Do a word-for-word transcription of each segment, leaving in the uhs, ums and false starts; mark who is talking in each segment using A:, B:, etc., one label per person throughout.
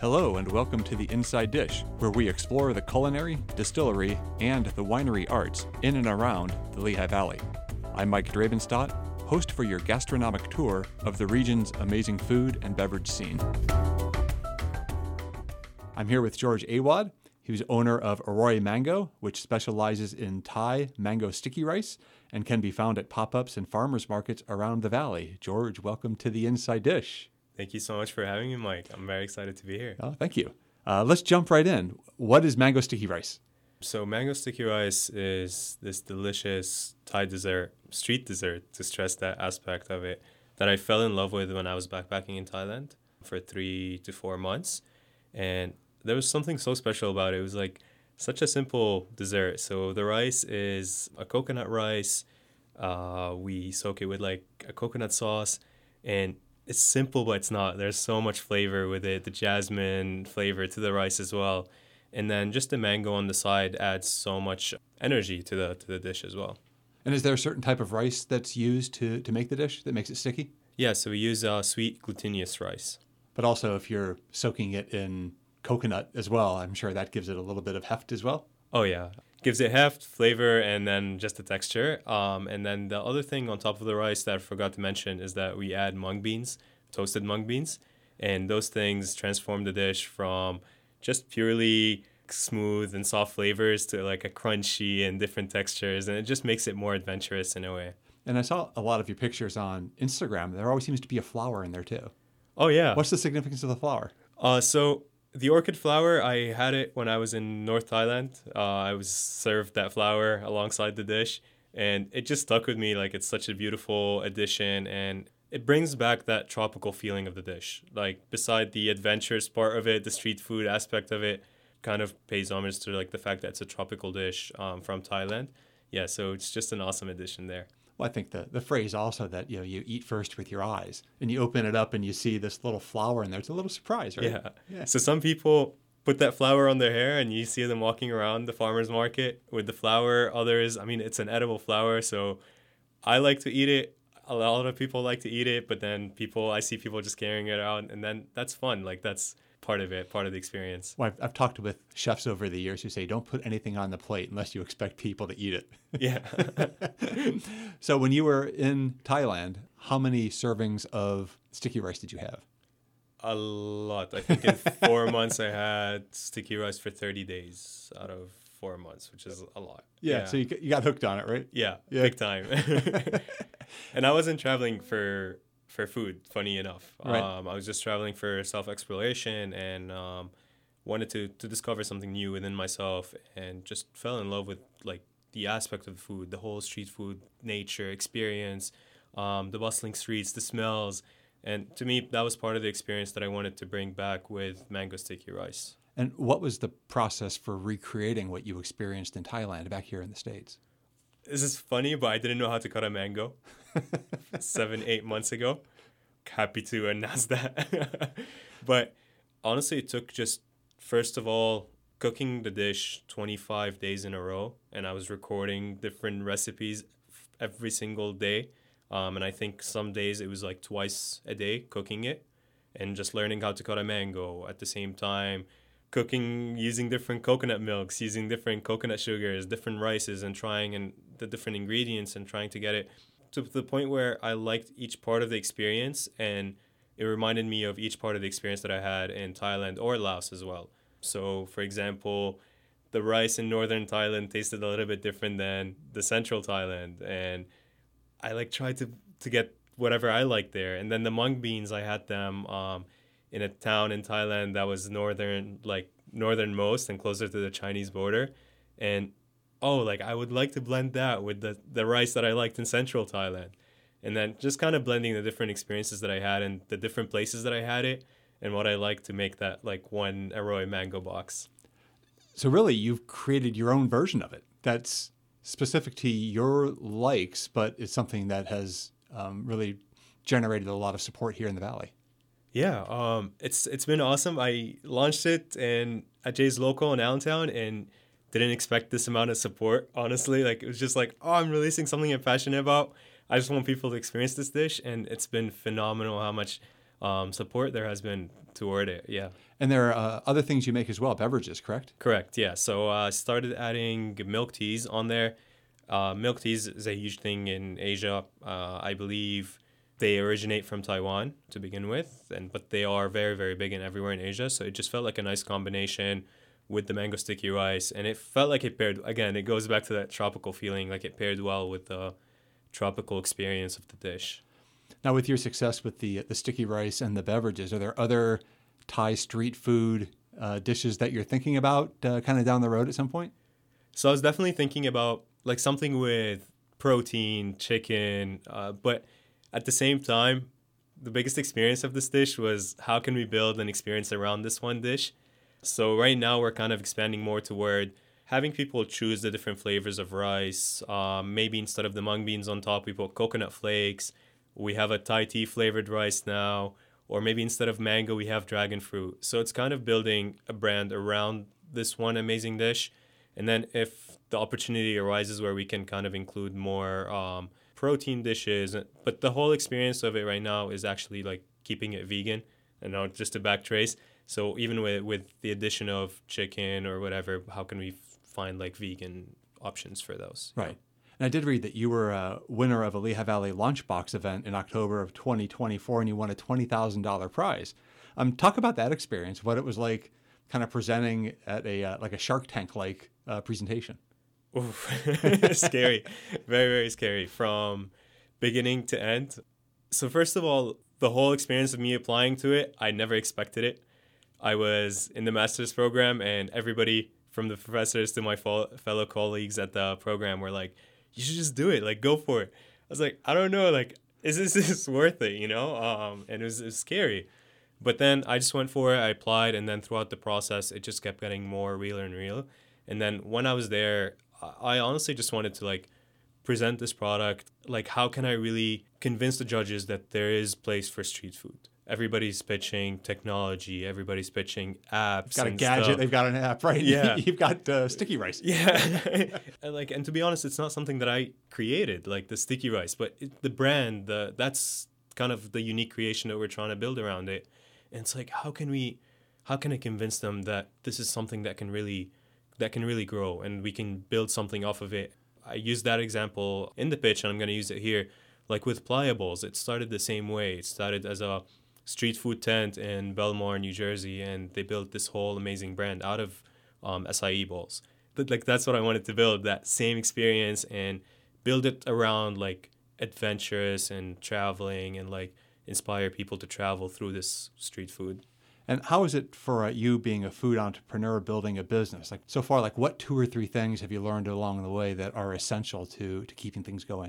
A: Hello and welcome to the Inside Dish, where we explore the culinary, distillery, and the winery arts in and around the Lehigh Valley. I'm Mike Dravenstadt, host for your gastronomic tour of the region's amazing food and beverage scene. I'm here with George Awad, who's owner of Arroy Mango, which specializes in Thai mango sticky rice and can be found at pop-ups and farmers markets around the valley. George, welcome to the Inside Dish.
B: Thank you so much for having me, Mike. I'm very excited to be here.
A: Oh, thank you. Uh, let's jump right in. What is mango sticky rice?
B: So mango sticky rice is this delicious Thai dessert, street dessert, to stress that aspect of it, that I fell in love with when I was backpacking in Thailand for three to four months. And there was something so special about it. It was like such a simple dessert. So the rice is a coconut rice. Uh, we soak it with like a coconut sauce, and it's simple, but it's not. There's so much flavor with it, the jasmine flavor to the rice as well. And then just the mango on the side adds so much energy to the to the dish as well.
A: And is there a certain type of rice that's used to, to make the dish that makes it sticky?
B: Yeah, so we use uh, sweet glutinous rice.
A: But also if you're soaking it in coconut as well, I'm sure that gives it a little bit of heft as well.
B: Oh, yeah. Gives it heft, flavor, and then just the texture. Um, and then the other thing on top of the rice that I forgot to mention is that we add mung beans, toasted mung beans. And those things transform the dish from just purely smooth and soft flavors to like a crunchy and different textures. And it just makes it more adventurous in a way.
A: And I saw a lot of your pictures on Instagram. There always seems to be a flower in there too.
B: Oh, yeah.
A: What's the significance of the flower?
B: Uh, so the orchid flower, I had it when I was in North Thailand. Uh, I was served that flower alongside the dish, and it just stuck with me. Like, it's such a beautiful addition, and it brings back that tropical feeling of the dish. Like, beside the adventurous part of it, the street food aspect of it kind of pays homage to like the fact that it's a tropical dish um, from Thailand. Yeah, so it's just an awesome addition there.
A: Well, I think the, the phrase also that, you know, you eat first with your eyes and you open it up and you see this little flower in there. It's a little surprise, right?
B: Yeah. yeah. So some people put that flower on their hair and you see them walking around the farmer's market with the flower. Others, I mean, it's an edible flower. So I like to eat it. A lot of people like to eat it, but then people, I see people just carrying it out, and then that's fun. Like, that's part of it, part of the experience.
A: Well, I've, I've talked with chefs over the years who say, don't put anything on the plate unless you expect people to eat it.
B: Yeah.
A: So when you were in Thailand, how many servings of sticky rice did you have?
B: A lot. I think in four months I had sticky rice for thirty days out of four months, which is a lot.
A: Yeah, yeah. So you, you got hooked on it, right?
B: Yeah,
A: yeah.
B: Big time. And I wasn't traveling for for food, funny enough.
A: Right.
B: Um, I was just traveling for self-exploration and um, wanted to, to discover something new within myself, and just fell in love with like the aspect of the food, the whole street food nature, experience, um, the bustling streets, the smells. And to me, that was part of the experience that I wanted to bring back with mango sticky rice.
A: And what was the process for recreating what you experienced in Thailand back here in the States?
B: This is funny, but I didn't know how to cut a mango seven, eight months ago. Happy to announce that. But honestly, it took just, first of all, cooking the dish twenty-five days in a row. And I was recording different recipes every single day. Um, and I think some days it was like twice a day cooking it and just learning how to cut a mango at the same time. Cooking using different coconut milks, using different coconut sugars, different rices, and trying and the different ingredients and trying to get it to the point where I liked each part of the experience, and it reminded me of each part of the experience that I had in Thailand or Laos as well. So, for example, the rice in northern Thailand tasted a little bit different than the central Thailand, and I like tried to to get whatever I liked there. And then the mung beans, I had them um, in a town in Thailand that was northern, like northernmost and closer to the Chinese border. And, oh, like I would like to blend that with the, the rice that I liked in central Thailand. And then just kind of blending the different experiences that I had and the different places that I had it and what I like to make that like one Arroy mango box.
A: So really, you've created your own version of it that's specific to your likes, but it's something that has um, really generated a lot of support here in the Valley.
B: Yeah, um, it's it's been awesome. I launched it in at Jay's Local in Allentown and didn't expect this amount of support, honestly. Like, it was just like, oh, I'm releasing something I'm passionate about. I just want people to experience this dish, and it's been phenomenal how much um, support there has been toward it. Yeah.
A: And there are uh, other things you make as well, beverages, correct?
B: Correct. Yeah. So I uh, started adding milk teas on there. Uh, milk teas is a huge thing in Asia. Uh, I believe they originate from Taiwan to begin with, and but they are very, very big in everywhere in Asia. So it just felt like a nice combination with the mango sticky rice, and it felt like it paired. Again, it goes back to that tropical feeling, like it paired well with the tropical experience of the dish.
A: Now, with your success with the the sticky rice and the beverages, are there other Thai street food uh, dishes that you're thinking about, uh, kind of down the road at some point?
B: So I was definitely thinking about like something with protein, chicken, uh, but at the same time, the biggest experience of this dish was how can we build an experience around this one dish? So right now we're kind of expanding more toward having people choose the different flavors of rice. Um, maybe instead of the mung beans on top, we put coconut flakes. We have a Thai tea flavored rice now. Or maybe instead of mango, we have dragon fruit. So it's kind of building a brand around this one amazing dish. And then if the opportunity arises where we can kind of include more um, protein dishes, but the whole experience of it right now is actually like keeping it vegan and not just to backtrace. So even with, with the addition of chicken or whatever, how can we f- find like vegan options for those?
A: Right. Know? And I did read that you were a winner of a Lehigh Valley Lunchbox event in October of twenty twenty-four, and you won a twenty thousand dollars prize. Um, talk about that experience, what it was like kind of presenting at a uh, like a Shark Tank-like uh, presentation.
B: Oof. Scary. Very, very scary from beginning to end. So first of all, the whole experience of me applying to it, I never expected it. I was in the master's program, and everybody from the professors to my fo- fellow colleagues at the program were like, you should just do it. Like, go for it. I was like, I don't know. Like, is this, is this worth it, you know? Um, and it was, it was scary. But then I just went for it. I applied. And then throughout the process, it just kept getting more realer and real. And then when I was there, I honestly just wanted to, like, present this product. Like, how can I really convince the judges that there is place for street food? Everybody's pitching technology. Everybody's pitching apps.
A: Got a
B: and
A: gadget.
B: stuff.
A: They've got an app, right?
B: Yeah.
A: You've got uh, sticky rice.
B: Yeah. and like, and to be honest, it's not something that I created, like the sticky rice, but it, the brand, the that's kind of the unique creation that we're trying to build around it. And it's like, how can we, how can I convince them that this is something that can really, that can really grow and we can build something off of it? I used that example in the pitch, and I'm going to use it here. Like with Pliables, it started the same way. It started as a street food tent in Belmar, New Jersey, and they built this whole amazing brand out of um, acai bowls. But like that's what I wanted to build, that same experience, and build it around like adventurous and traveling, and like inspire people to travel through this street food.
A: And how is it for uh, you being a food entrepreneur building a business? Like so far, like what two or three things have you learned along the way that are essential to to keeping things going?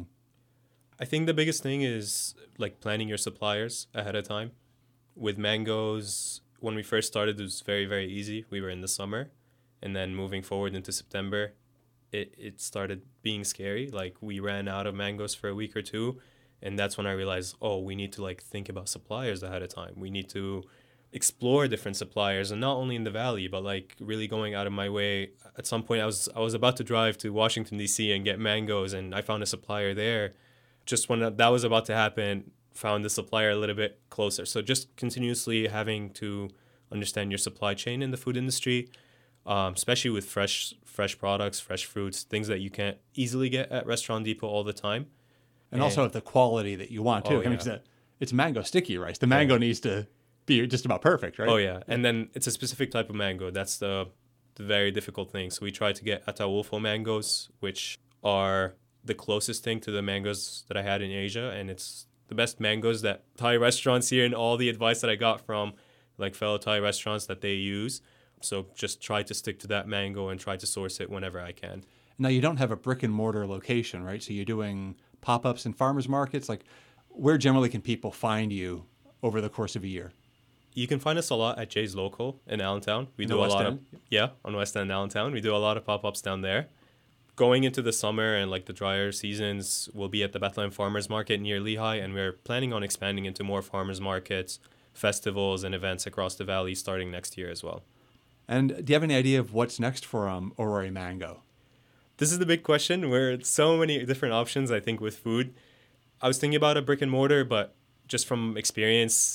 B: I think the biggest thing is like planning your suppliers ahead of time. With mangoes, when we first started, it was very, very easy. We were in the summer, and then moving forward into September, it, it started being scary. Like we ran out of mangoes for a week or two, and that's when I realized, oh, we need to like think about suppliers ahead of time. We need to explore different suppliers, and not only in the valley, but like really going out of my way. At some point, I was I was about to drive to Washington, D C and get mangoes, and I found a supplier there. Just when that was about to happen, found the supplier a little bit closer. So just continuously having to understand your supply chain in the food industry, um, especially with fresh fresh products, fresh fruits, things that you can't easily get at Restaurant Depot all the time.
A: And, and also the quality that you want, too.
B: Oh,
A: I mean,
B: yeah.
A: it's, a, it's mango sticky rice. The mango yeah. needs to be just about perfect, right?
B: Oh, yeah. And then it's a specific type of mango. That's the, the very difficult thing. So we try to get Ataulfo mangoes, which are the closest thing to the mangoes that I had in Asia. And it's the best mangoes that Thai restaurants here, and all the advice that I got from like fellow Thai restaurants that they use. So just try to stick to that mango and try to source it whenever I can.
A: Now, you don't have a brick and mortar location, right? So you're doing pop-ups and farmers markets. Like, where generally can people find you over the course of a year?
B: You can find us a lot at Jay's Local in Allentown. We
A: in
B: do a
A: West
B: lot
A: End?
B: of yeah on West End, Allentown. We do a lot of pop-ups down there. Going into the summer and like the drier seasons, we'll be at the Bethlehem Farmers Market near Lehigh, and we're planning on expanding into more farmers markets, festivals, and events across the valley starting next year as well.
A: And do you have any idea of what's next for um, Orori Mango?
B: This is the big question. Where so many different options, I think, with food. I was thinking about a brick and mortar, but just from experience,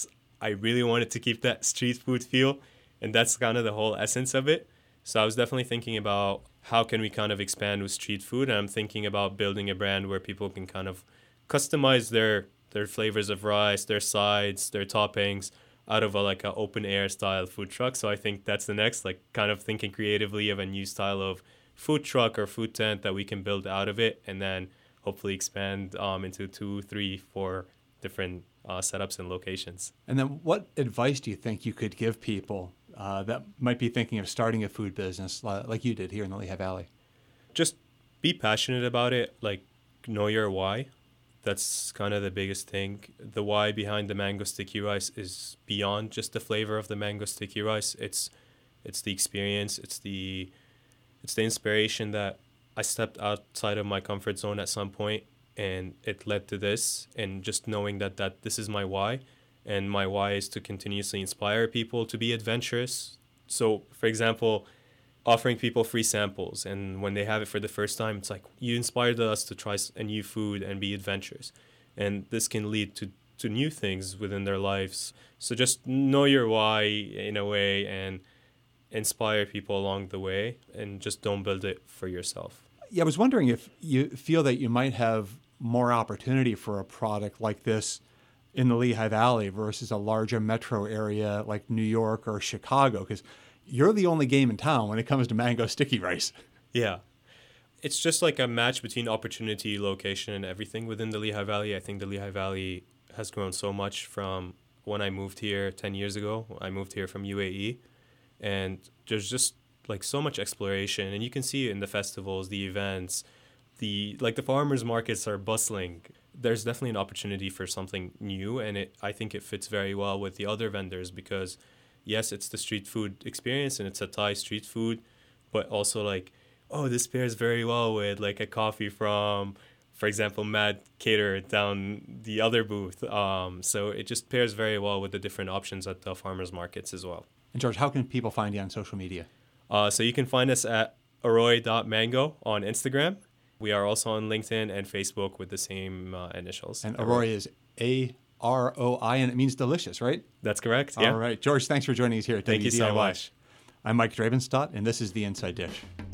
B: I really wanted to keep that street food feel, and that's kind of the whole essence of it. So I was definitely thinking about how can we kind of expand with street food, and I'm thinking about building a brand where people can kind of customize their their flavors of rice, their sides, their toppings out of a like a open air style food truck. So I think that's the next, like kind of thinking creatively of a new style of food truck or food tent that we can build out of it, and then hopefully expand um, into two, three, four different uh, setups and locations.
A: And then what advice do you think you could give people uh, that might be thinking of starting a food business li- like you did here in the Lehigh Valley?
B: Just be passionate about it, like know your why. That's kind of the biggest thing. The why behind the mango sticky rice is beyond just the flavor of the mango sticky rice. It's it's the experience, it's the it's the inspiration that I stepped outside of my comfort zone at some point, and it led to this. And just knowing that, that this is my why, and my why is to continuously inspire people to be adventurous. So, for example, offering people free samples, and when they have it for the first time, it's like, you inspired us to try a new food and be adventurous. And this can lead to, to new things within their lives. So just know your why in a way and inspire people along the way, and just don't build it for yourself.
A: Yeah, I was wondering if you feel that you might have more opportunity for a product like this in the Lehigh Valley versus a larger metro area like New York or Chicago, because you're the only game in town when it comes to mango sticky rice.
B: Yeah. It's just like a match between opportunity, location, and everything within the Lehigh Valley. I think the Lehigh Valley has grown so much from when I moved here ten years ago. I moved here from U A E, and there's just like so much exploration, and you can see it in the festivals, the events, the like the farmers markets are bustling. There's definitely an opportunity for something new, and it I think it fits very well with the other vendors because yes, it's the street food experience and it's a Thai street food, but also like, oh, this pairs very well with like a coffee from, for example, Mad Cater down the other booth. Um, so it just pairs very well with the different options at the farmers markets as well.
A: And George, how can people find you on social media?
B: Uh, so you can find us at aroy dot mango on Instagram. We are also on LinkedIn and Facebook with the same uh, initials.
A: And Aroy is A R O I, and it means delicious, right?
B: That's correct. Yeah.
A: All right. George, thanks for joining us here at
B: Thank
A: W D I Y.
B: you so much.
A: I'm Mike Dravenstadt, and this is The Inside Dish.